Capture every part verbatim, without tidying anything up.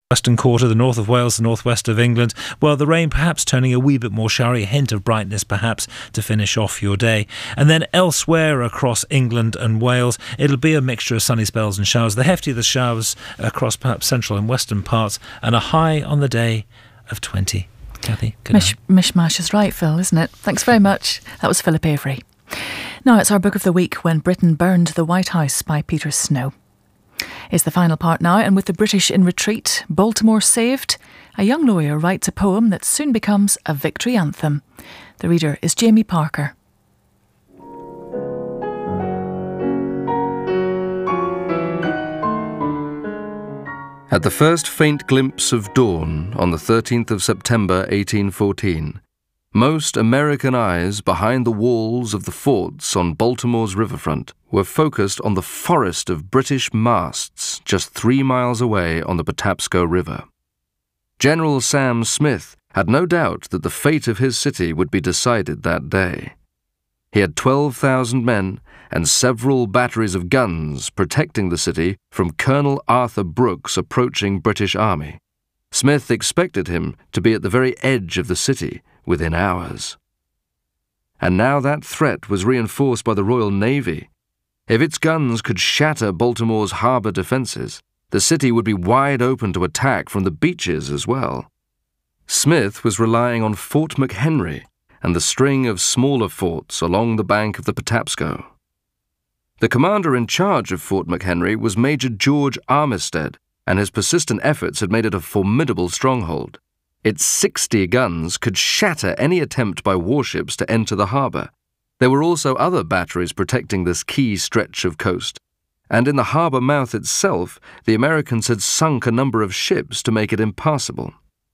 Western quarter, the north of Wales, the northwest of England. Well, the rain perhaps turning a wee bit more showery, a hint of brightness perhaps to finish off your day. And then elsewhere across England and Wales, it'll be a mixture of sunny spells and showers. The heftier the showers across perhaps central and western parts, and a high on the day of twenty. Kathy, good Mish- night. Mishmash is right, Phil, isn't it? Thanks very much. That was Philip Avery. Now it's our book of the week, When Britain Burned the White House by Peter Snow. It's the final part now, and with the British in retreat, Baltimore saved, a young lawyer writes a poem that soon becomes a victory anthem. The reader is Jamie Parker. At the first faint glimpse of dawn on the thirteenth of September eighteen fourteen, most American eyes behind the walls of the forts on Baltimore's riverfront were focused on the forest of British masts just three miles away on the Patapsco River. General Sam Smith had no doubt that the fate of his city would be decided that day. He had twelve thousand men and several batteries of guns protecting the city from Colonel Arthur Brooks' approaching British army. Smith expected him to be at the very edge of the city within hours. And now that threat was reinforced by the Royal Navy. If its guns could shatter Baltimore's harbour defences, the city would be wide open to attack from the beaches as well. Smith was relying on Fort McHenry and the string of smaller forts along the bank of the Patapsco. The commander in charge of Fort McHenry was Major George Armistead, and his persistent efforts had made it a formidable stronghold. Its sixty guns could shatter any attempt by warships to enter the harbour. There were also other batteries protecting this key stretch of coast, and in the harbour mouth itself, the Americans had sunk a number of ships to make it impassable.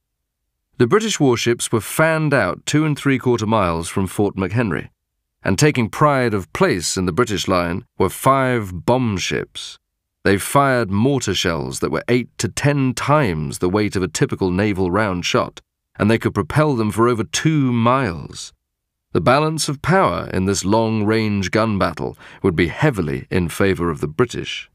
The British warships were fanned out two and three-quarter miles from Fort McHenry, and taking pride of place in the British line were five bomb ships. They fired mortar shells that were eight to ten times the weight of a typical naval round shot, and they could propel them for over two miles. The balance of power in this long-range gun battle would be heavily in favour of the British.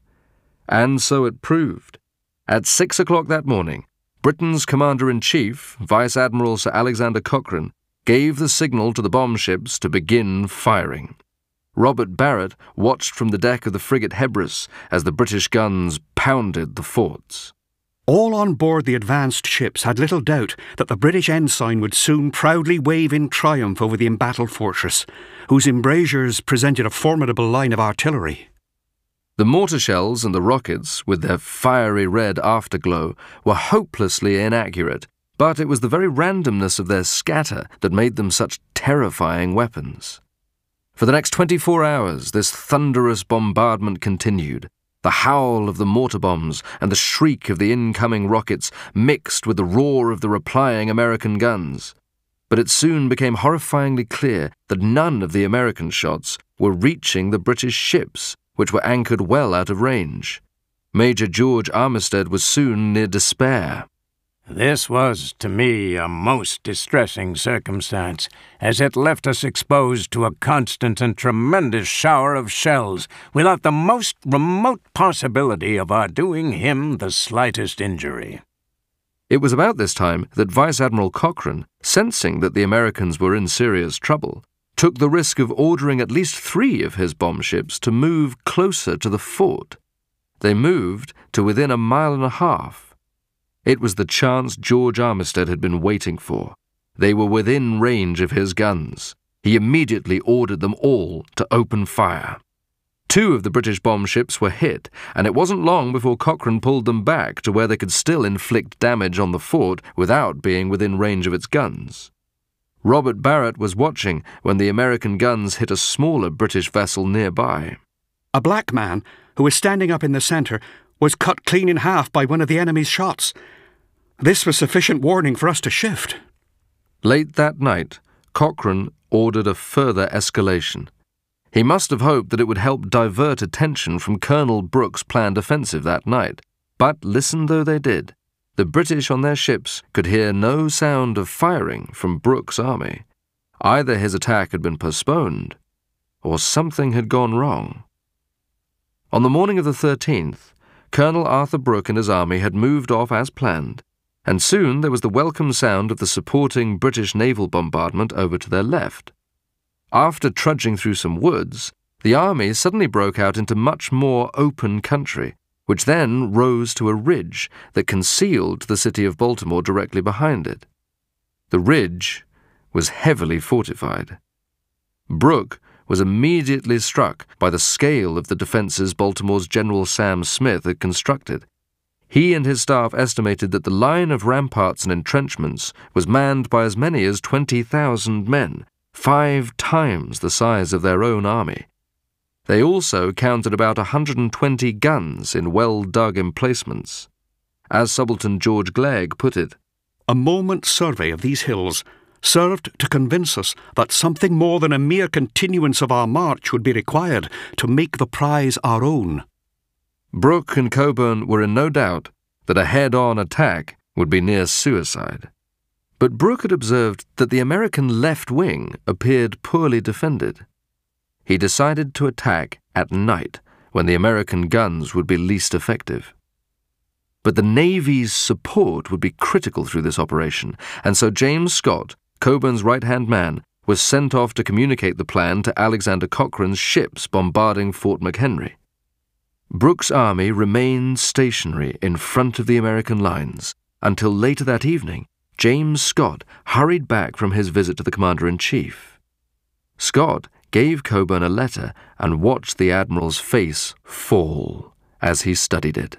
And so it proved. At six o'clock that morning, Britain's Commander-in-Chief, Vice Admiral Sir Alexander Cochrane, gave the signal to the bomb ships to begin firing. Robert Barrett watched from the deck of the frigate Hebrus as the British guns pounded the forts. All on board the advanced ships had little doubt that the British ensign would soon proudly wave in triumph over the embattled fortress, whose embrasures presented a formidable line of artillery. The mortar shells and the rockets, with their fiery red afterglow, were hopelessly inaccurate, but it was the very randomness of their scatter that made them such terrifying weapons. For the next twenty-four hours, this thunderous bombardment continued. The howl of the mortar bombs and the shriek of the incoming rockets mixed with the roar of the replying American guns. But it soon became horrifyingly clear that none of the American shots were reaching the British ships, which were anchored well out of range. Major George Armistead was soon near despair. This was, to me, a most distressing circumstance, as it left us exposed to a constant and tremendous shower of shells, without the most remote possibility of our doing him the slightest injury. It was about this time that Vice Admiral Cochrane, sensing that the Americans were in serious trouble, took the risk of ordering at least three of his bomb ships to move closer to the fort. They moved to within a mile and a half. It was the chance George Armistead had been waiting for. They were within range of his guns. He immediately ordered them all to open fire. Two of the British bomb ships were hit, and it wasn't long before Cochrane pulled them back to where they could still inflict damage on the fort without being within range of its guns. Robert Barrett was watching when the American guns hit a smaller British vessel nearby. A black man, who was standing up in the centre, was cut clean in half by one of the enemy's shots. This was sufficient warning for us to shift. Late that night, Cochrane ordered a further escalation. He must have hoped that it would help divert attention from Colonel Brooks' planned offensive that night. But listen though they did, the British on their ships could hear no sound of firing from Brooks' army. Either his attack had been postponed, or something had gone wrong. On the morning of the thirteenth, Colonel Arthur Brooke and his army had moved off as planned, and soon there was the welcome sound of the supporting British naval bombardment over to their left. After trudging through some woods, the army suddenly broke out into much more open country, which then rose to a ridge that concealed the city of Baltimore directly behind it. The ridge was heavily fortified. Brooke was immediately struck by the scale of the defences Baltimore's General Sam Smith had constructed. He and his staff estimated that the line of ramparts and entrenchments was manned by as many as twenty thousand men, five times the size of their own army. They also counted about one hundred twenty guns in well-dug emplacements. As Subaltern George Glegg put it, "A moment's survey of these hills served to convince us that something more than a mere continuance of our march would be required to make the prize our own." Brooke and Cockburn were in no doubt that a head-on attack would be near suicide. But Brooke had observed that the American left wing appeared poorly defended. He decided to attack at night, when the American guns would be least effective. But the Navy's support would be critical through this operation, and so James Scott, Cockburn's right-hand man, was sent off to communicate the plan to Alexander Cochrane's ships bombarding Fort McHenry. Brooke's army remained stationary in front of the American lines until later that evening James Scott hurried back from his visit to the Commander-in-Chief. Scott gave Cockburn a letter and watched the Admiral's face fall as he studied it.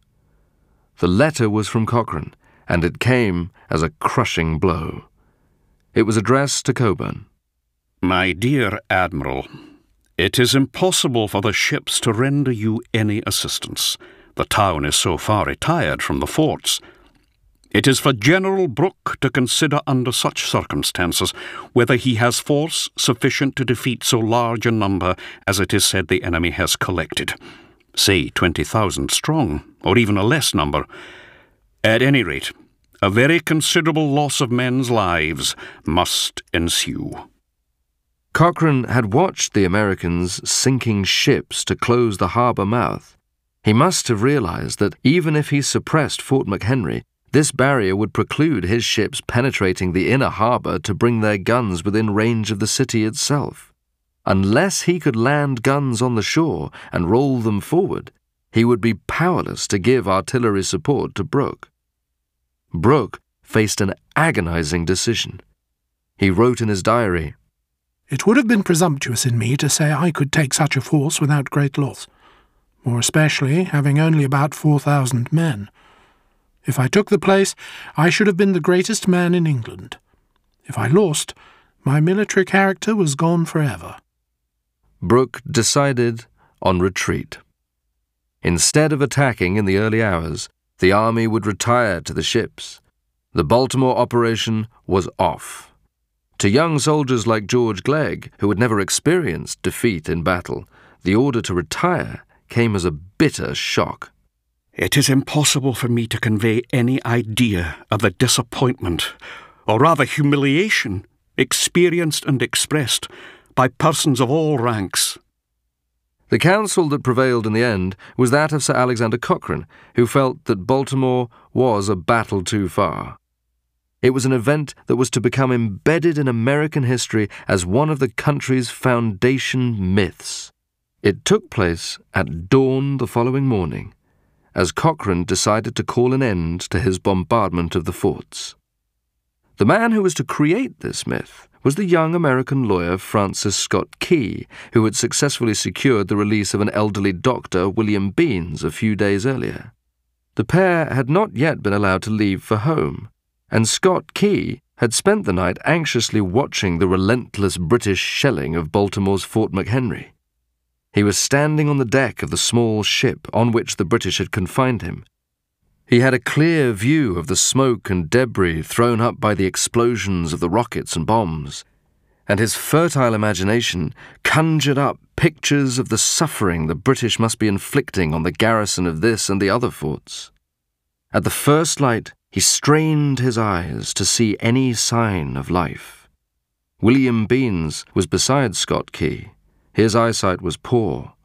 The letter was from Cochrane, and it came as a crushing blow. It was addressed to Cockburn. "My dear Admiral, it is impossible for the ships to render you any assistance. The town is so far retired from the forts. It is for General Brooke to consider under such circumstances whether he has force sufficient to defeat so large a number as it is said the enemy has collected. Say twenty thousand strong, or even a less number. At any rate, a very considerable loss of men's lives must ensue." Cochrane had watched the Americans sinking ships to close the harbour mouth. He must have realized that even if he suppressed Fort McHenry, this barrier would preclude his ships penetrating the inner harbour to bring their guns within range of the city itself. Unless he could land guns on the shore and roll them forward, he would be powerless to give artillery support to Brooke. Brooke faced an agonizing decision. He wrote in his diary, "It would have been presumptuous in me to say I could take such a force without great loss, more especially having only about four thousand men. If I took the place, I should have been the greatest man in England. If I lost, my military character was gone forever." Brooke decided on retreat. Instead of attacking in the early hours, the army would retire to the ships. The Baltimore operation was off. To young soldiers like George Glegg, who had never experienced defeat in battle, the order to retire came as a bitter shock. "It is impossible for me to convey any idea of the disappointment, or rather humiliation, experienced and expressed by persons of all ranks." The counsel that prevailed in the end was that of Sir Alexander Cochrane, who felt that Baltimore was a battle too far. It was an event that was to become embedded in American history as one of the country's foundation myths. It took place at dawn the following morning, as Cochrane decided to call an end to his bombardment of the forts. The man who was to create this myth was the young American lawyer Francis Scott Key, who had successfully secured the release of an elderly doctor, William Beans, a few days earlier. The pair had not yet been allowed to leave for home, and Scott Key had spent the night anxiously watching the relentless British shelling of Baltimore's Fort McHenry. He was standing on the deck of the small ship on which the British had confined him. He had a clear view of the smoke and debris thrown up by the explosions of the rockets and bombs, and his fertile imagination conjured up pictures of the suffering the British must be inflicting on the garrison of this and the other forts. At the first light, he strained his eyes to see any sign of life. William Beans was beside Scott Key. His eyesight was poor.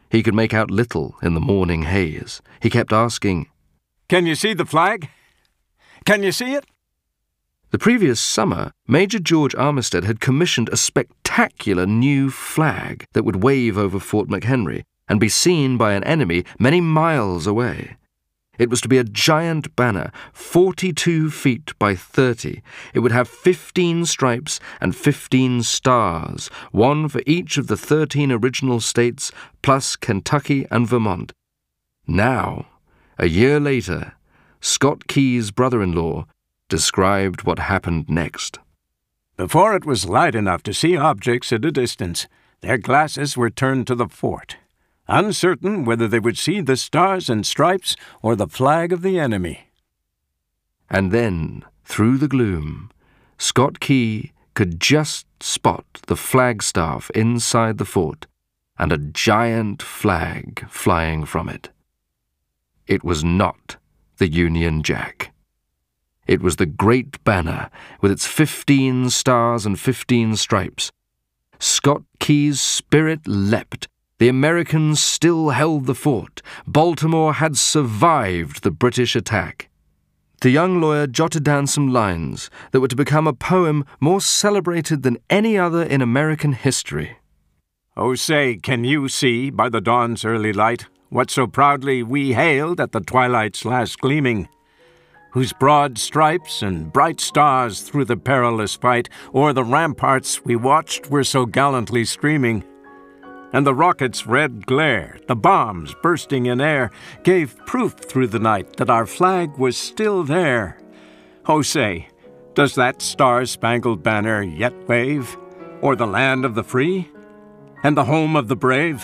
He could make out little in the morning haze. He kept asking, "Can you see the flag? Can you see it?" The previous summer, Major George Armistead had commissioned a spectacular new flag that would wave over Fort McHenry and be seen by an enemy many miles away. It was to be a giant banner, forty-two feet by thirty. It would have fifteen stripes and fifteen stars, one for each of the thirteen original states, plus Kentucky and Vermont. Now, a year later, Scott Key's brother-in-law described what happened next. Before it was light enough to see objects at a distance, their glasses were turned to the fort, uncertain whether they would see the stars and stripes or the flag of the enemy. And then, through the gloom, Scott Key could just spot the flagstaff inside the fort and a giant flag flying from it. It was not the Union Jack. It was the great banner with its fifteen stars and fifteen stripes. Scott Key's spirit leapt. The Americans still held the fort. Baltimore had survived the British attack. The young lawyer jotted down some lines that were to become a poem more celebrated than any other in American history. "Oh, say, can you see by the dawn's early light what so proudly we hailed at the twilight's last gleaming, whose broad stripes and bright stars through the perilous fight o'er the ramparts we watched were so gallantly streaming? And the rocket's red glare, the bombs bursting in air, gave proof through the night that our flag was still there. Oh, say, does that star-spangled banner yet wave o'er the land of the free and the home of the brave?"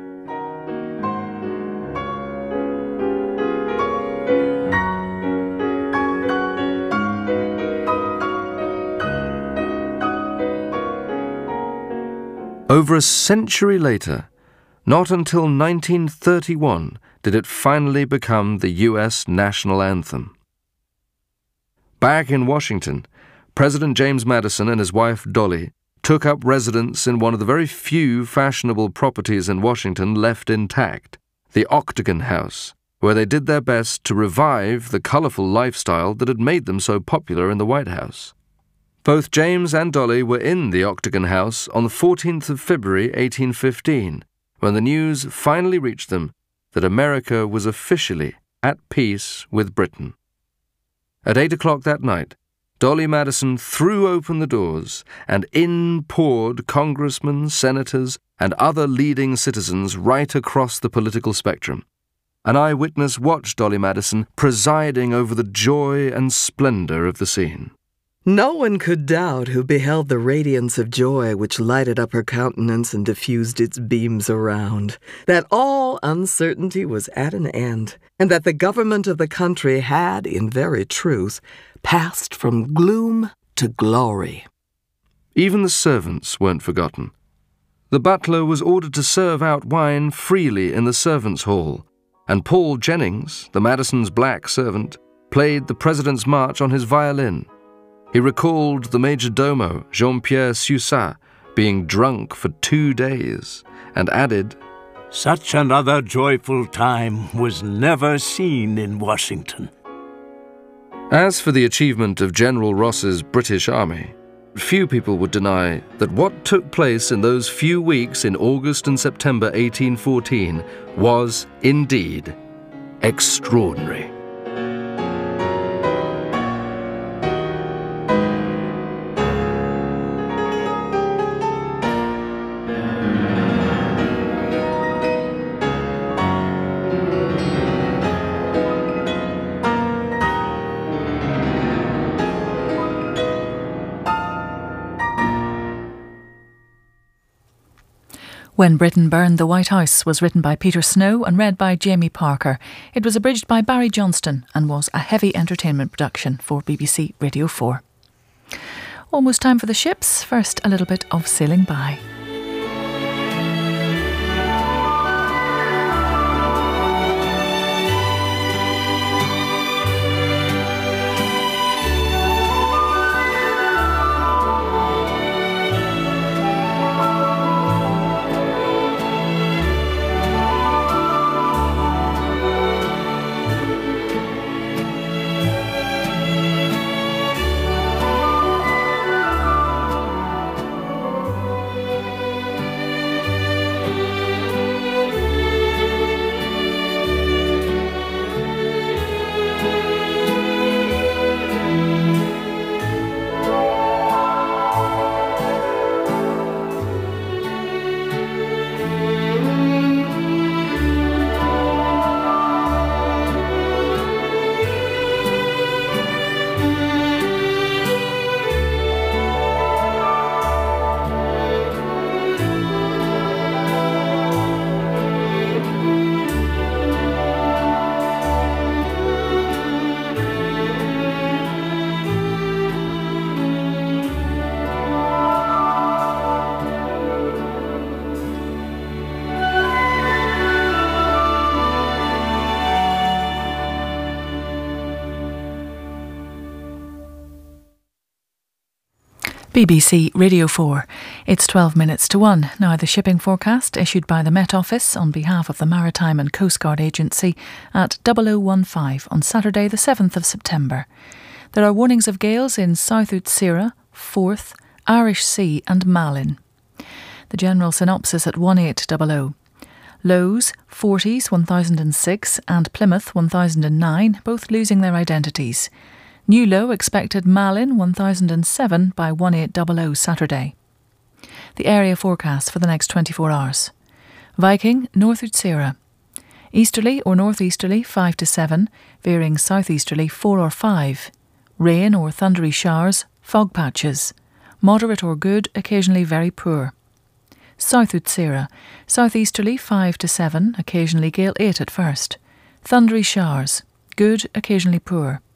Over a century later, not until nineteen thirty-one did it finally become the U S national anthem. Back in Washington, President James Madison and his wife Dolly took up residence in one of the very few fashionable properties in Washington left intact, the Octagon House, where they did their best to revive the colorful lifestyle that had made them so popular in the White House. Both James and Dolly were in the Octagon House on the fourteenth of February eighteen fifteen, when the news finally reached them that America was officially at peace with Britain. At eight o'clock that night, Dolly Madison threw open the doors, and in poured congressmen, senators, and other leading citizens right across the political spectrum. An eyewitness watched Dolly Madison presiding over the joy and splendor of the scene. No one could doubt who beheld the radiance of joy which lighted up her countenance and diffused its beams around, that all uncertainty was at an end, and that the government of the country had, in very truth, passed from gloom to glory. Even the servants weren't forgotten. The butler was ordered to serve out wine freely in the servants' hall, and Paul Jennings, the Madison's black servant, played the President's March on his violin. He recalled the major domo, Jean-Pierre Sussat, being drunk for two days, and added, "Such another joyful time was never seen in Washington." As for the achievement of General Ross's British Army, few people would deny that what took place in those few weeks in August and September eighteen fourteen was, indeed, extraordinary. When Britain Burned the White House was written by Peter Snow and read by Jamie Parker. It was abridged by Barry Johnston and was a heavy entertainment production for B B C Radio four. Almost time for the ships. First, a little bit of Sailing By. B B C Radio four. It's twelve minutes to one. Now the shipping forecast issued by the Met Office on behalf of the Maritime and Coast Guard Agency at double oh one five on Saturday the seventh of September. There are warnings of gales in South Utsira, Forth, Irish Sea and Malin. The general synopsis at one eight hundred. Lows, Forties one thousand six and Plymouth one thousand nine, both losing their identities. New low expected Malin one thousand seven by one eight hundred Saturday. The area forecast for the next twenty-four hours. Viking, North Utsira. Easterly or northeasterly five to seven, veering southeasterly four or five. Rain or thundery showers, fog patches. Moderate or good, occasionally very poor. South Utsira. Southeasterly five to seven, occasionally gale eight at first. Thundery showers. Good, occasionally poor.